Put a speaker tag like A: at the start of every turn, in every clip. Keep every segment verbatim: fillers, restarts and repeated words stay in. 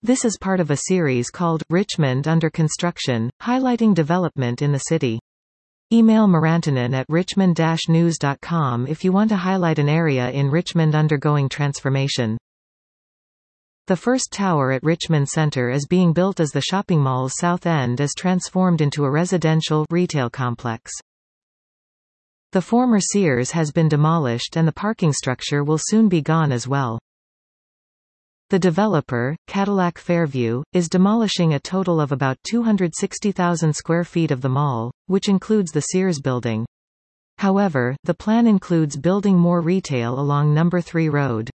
A: This is part of a series called Richmond Under Construction, highlighting development in the city. Email Marantanen at richmond dash news dot com if you want to highlight an area in Richmond undergoing transformation. The first tower at Richmond Center is being built as the shopping mall's south end is transformed into a residential retail complex. The former Sears has been demolished and the parking structure will soon be gone as well. The developer, Cadillac Fairview, is demolishing a total of about two hundred sixty thousand square feet of the mall, which includes the Sears building. However, the plan includes building more retail along Number three Road.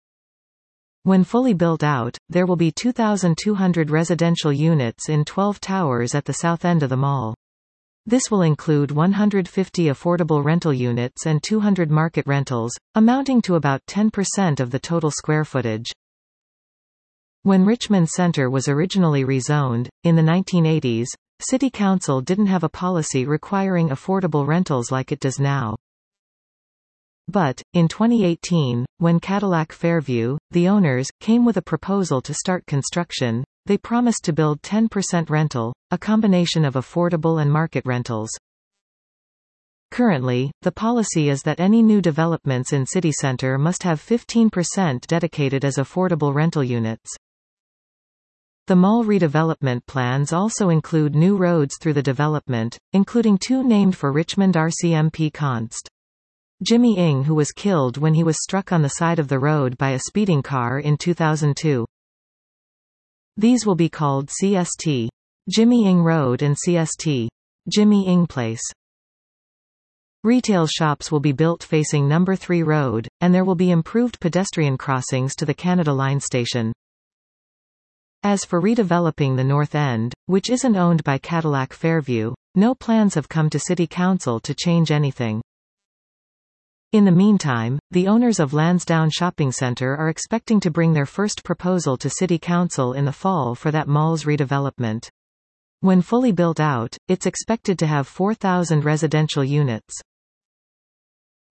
A: When fully built out, there will be two thousand two hundred residential units in twelve towers at the south end of the mall. This will include one hundred fifty affordable rental units and two hundred market rentals, amounting to about ten percent of the total square footage. When Richmond Center was originally rezoned, in the nineteen eighties, City Council didn't have a policy requiring affordable rentals like it does now. But, in twenty eighteen, when Cadillac Fairview, the owners, came with a proposal to start construction, they promised to build ten percent rental, a combination of affordable and market rentals. Currently, the policy is that any new developments in City Center must have fifteen percent dedicated as affordable rental units. The mall redevelopment plans also include new roads through the development, including two named for Richmond R C M P const. Jimmy Ng, who was killed when he was struck on the side of the road by a speeding car in two thousand two. These will be called C S T. Jimmy Ng Road and C S T. Jimmy Ng Place. Retail shops will be built facing Number three Road, and there will be improved pedestrian crossings to the Canada Line station. As for redeveloping the North End, which isn't owned by Cadillac Fairview, no plans have come to City Council to change anything. In the meantime, the owners of Lansdowne Shopping Centre are expecting to bring their first proposal to City Council in the fall for that mall's redevelopment. When fully built out, it's expected to have four thousand residential units.